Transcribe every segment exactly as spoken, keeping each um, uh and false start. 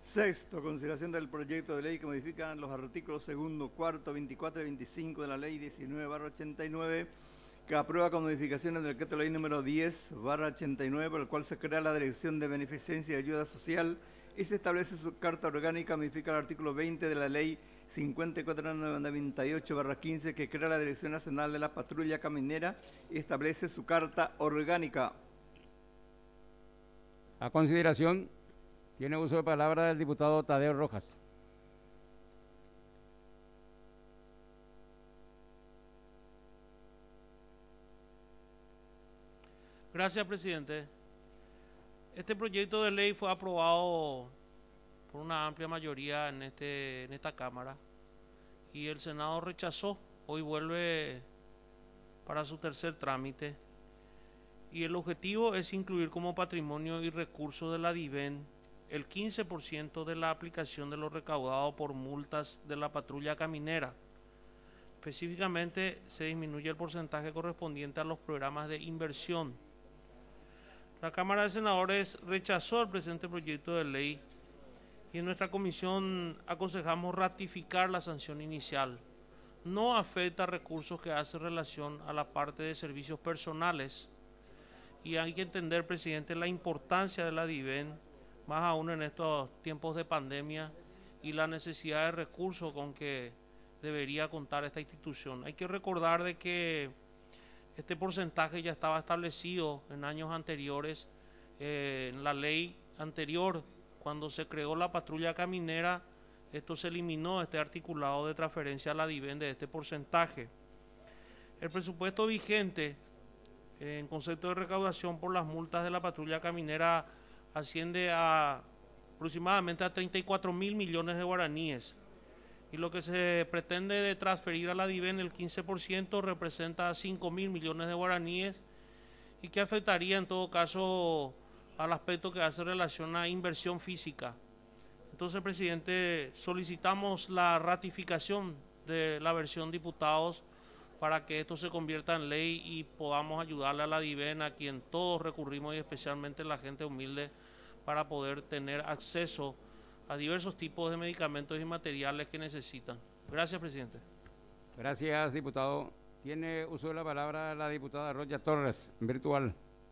Sexto, consideración del proyecto de ley que modifica los artículos segundo, cuarto, veinticuatro y veinticinco de la ley diecinueve barra ochenta y nueve, que aprueba con modificaciones del decreto de ley número diez barra ochenta y nueve, por el cual se crea la Dirección de Beneficencia y Ayuda Social y se establece su carta orgánica, modifica el artículo veinte de la ley cincuenta y cuatro noventa y ocho barra quince, que crea la Dirección Nacional de la Patrulla Caminera y establece su carta orgánica. A consideración, tiene uso de palabra el diputado Tadeo Rojas. Gracias, presidente. Este proyecto de ley fue aprobado por una amplia mayoría en, este, en esta Cámara y el Senado rechazó. Hoy vuelve para su tercer trámite y el objetivo es incluir como patrimonio y recursos de la DIVEN el quince por ciento de la aplicación de lo recaudado por multas de la patrulla caminera. Específicamente, se disminuye el porcentaje correspondiente a los programas de inversión. La Cámara de Senadores rechazó el presente proyecto de ley y en nuestra comisión aconsejamos ratificar la sanción inicial. No afecta recursos que hacen relación a la parte de servicios personales y hay que entender, presidente, la importancia de la DIVEN, más aún en estos tiempos de pandemia y la necesidad de recursos con que debería contar esta institución. Hay que recordar de que este porcentaje ya estaba establecido en años anteriores, eh, en la ley anterior, cuando se creó la patrulla caminera, esto se eliminó, este articulado de transferencia a la DIVEN de este porcentaje. El presupuesto vigente eh, en concepto de recaudación por las multas de la patrulla caminera asciende a aproximadamente a treinta y cuatro mil millones de guaraníes y lo que se pretende de transferir a la DIVEN, el quince por ciento, representa cinco mil millones de guaraníes y que afectaría en todo caso al aspecto que hace relación a inversión física. Entonces, presidente, solicitamos la ratificación de la versión diputados para que esto se convierta en ley y podamos ayudarle a la DIVEN, a quien todos recurrimos y especialmente la gente humilde, para poder tener acceso a diversos tipos de medicamentos y materiales que necesitan. Gracias, presidente. Gracias, diputado. Tiene uso de la palabra la diputada Roya Torres, virtual.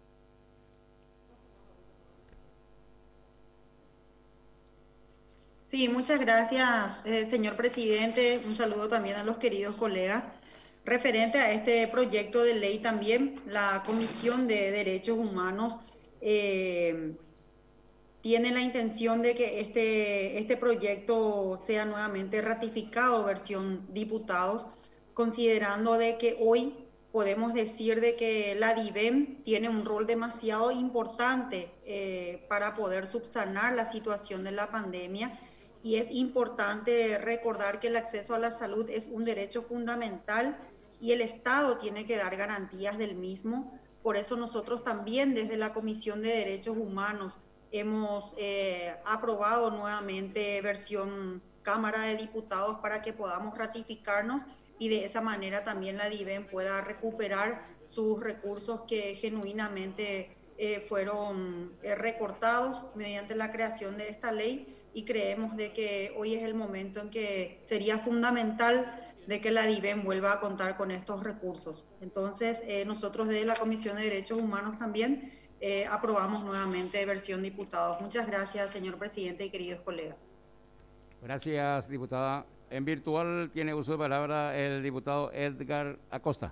Sí, muchas gracias, eh, señor presidente. Un saludo también a los queridos colegas. Referente a este proyecto de ley también, la Comisión de Derechos Humanos eh, tiene la intención de que este, este proyecto sea nuevamente ratificado, versión diputados, considerando de que hoy podemos decir de que la DIVEN tiene un rol demasiado importante eh, para poder subsanar la situación de la pandemia, y es importante recordar que el acceso a la salud es un derecho fundamental y el Estado tiene que dar garantías del mismo. Por eso nosotros también desde la Comisión de Derechos Humanos hemos eh, aprobado nuevamente versión Cámara de Diputados para que podamos ratificarnos y de esa manera también la DIVEN pueda recuperar sus recursos que genuinamente eh, fueron eh, recortados mediante la creación de esta ley, y creemos de que hoy es el momento en que sería fundamental de que la DIVEN vuelva a contar con estos recursos. Entonces, eh, nosotros desde la Comisión de Derechos Humanos también eh, aprobamos nuevamente versión diputados. Muchas gracias, señor presidente y queridos colegas. Gracias, diputada. En virtual tiene uso de palabra el diputado Edgar Acosta.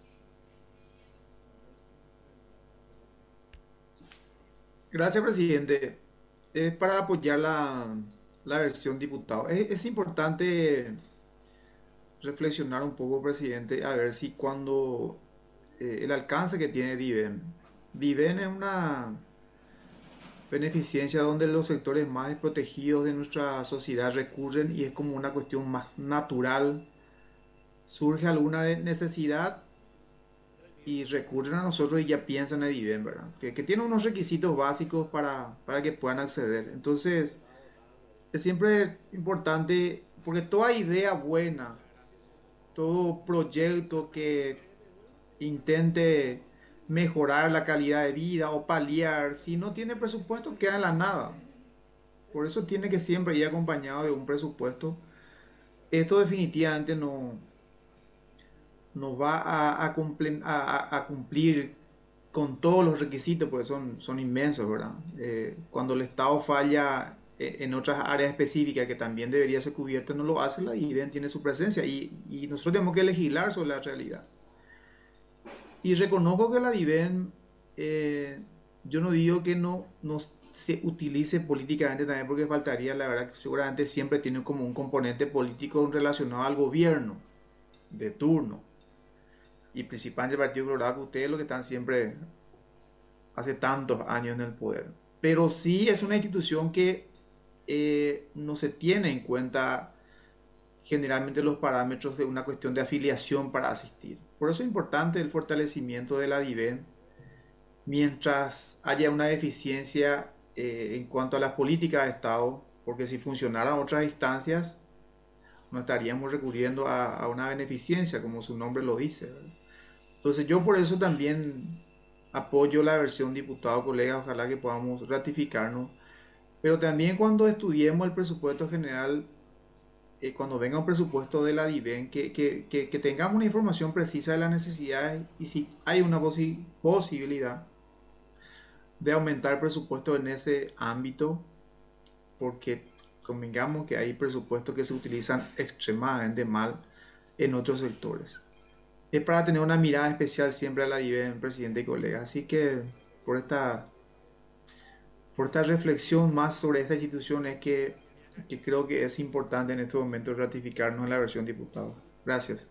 Gracias, presidente. Es para apoyar la, la versión diputado. Es, es importante reflexionar un poco, presidente, a ver si cuando eh, el alcance que tiene DIVEN. DIVEN es una beneficencia donde los sectores más desprotegidos de nuestra sociedad recurren y es como una cuestión más natural. Surge alguna necesidad y recurren a nosotros y ya piensan en DIVEN, ¿verdad? Que, que tiene unos requisitos básicos para, para que puedan acceder. Entonces, es siempre importante, porque toda idea buena, todo proyecto que intente mejorar la calidad de vida o paliar, si no tiene presupuesto, queda en la nada. Por eso tiene que siempre ir acompañado de un presupuesto. Esto definitivamente no, no va a, a, cumplir, a, a cumplir con todos los requisitos, porque son, son inmensos, ¿verdad? Eh, cuando el Estado falla en otras áreas específicas que también debería ser cubierta, no lo hace, la I D E N tiene su presencia y, y nosotros tenemos que legislar sobre la realidad. Y reconozco que la D I V E N, eh, yo no digo que no, no se utilice políticamente también, porque faltaría, la verdad que seguramente siempre tiene como un componente político relacionado al gobierno de turno. Y principalmente el Partido Colorado, que ustedes lo que están siempre hace tantos años en el poder. Pero sí es una institución que eh, no se tiene en cuenta generalmente los parámetros de una cuestión de afiliación para asistir. Por eso es importante el fortalecimiento de la D I V E N mientras haya una deficiencia eh, en cuanto a las políticas de Estado, porque si funcionaran otras instancias no estaríamos recurriendo a, a una beneficencia, como su nombre lo dice, ¿verdad? Entonces yo por eso también apoyo la versión diputado, colegas, ojalá que podamos ratificarnos, pero también cuando estudiemos el presupuesto general, eh, cuando venga un presupuesto de la D I V E N, que, que, que, que tengamos una información precisa de las necesidades y si hay una posi posibilidad de aumentar el presupuesto en ese ámbito, porque convengamos que hay presupuestos que se utilizan extremadamente mal en otros sectores. Es para tener una mirada especial siempre a la D I V E N, presidente y colegas. Así que por esta, por esta reflexión más sobre esta institución es que, que creo que es importante en este momento ratificarnos en la versión diputado. Gracias.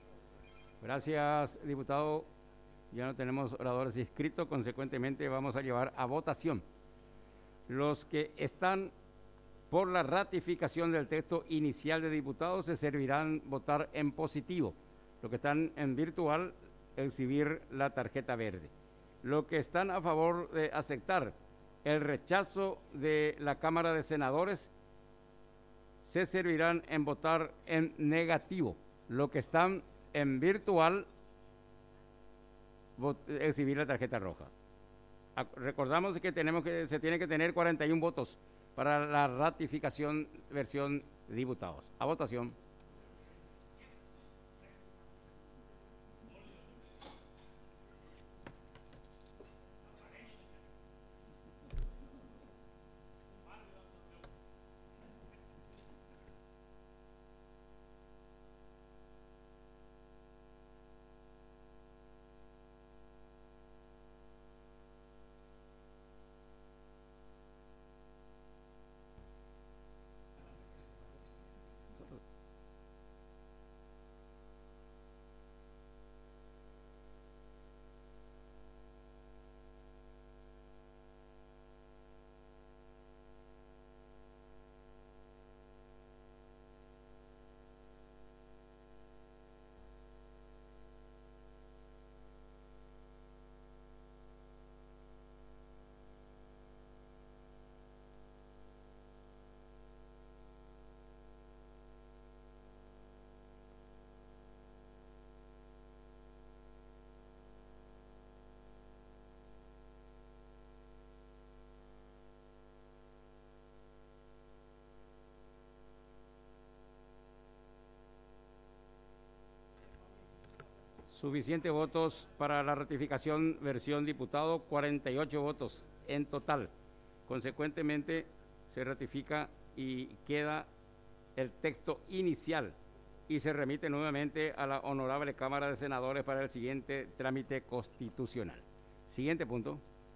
Gracias, diputado. Ya no tenemos oradores inscritos, consecuentemente vamos a llevar a votación. Los que están por la ratificación del texto inicial de diputados se servirán votar en positivo. Los que están en virtual, exhibir la tarjeta verde. Los que están a favor de aceptar el rechazo de la Cámara de Senadores, se servirán en votar en negativo. Los que están en virtual, exhibir la tarjeta roja. Recordamos que, tenemos que se tiene que tener cuarenta y uno votos para la ratificación versión diputados. A votación. Suficientes votos para la ratificación versión diputado, cuarenta y ocho votos en total. Consecuentemente, se ratifica y queda el texto inicial y se remite nuevamente a la Honorable Cámara de Senadores para el siguiente trámite constitucional. Siguiente punto.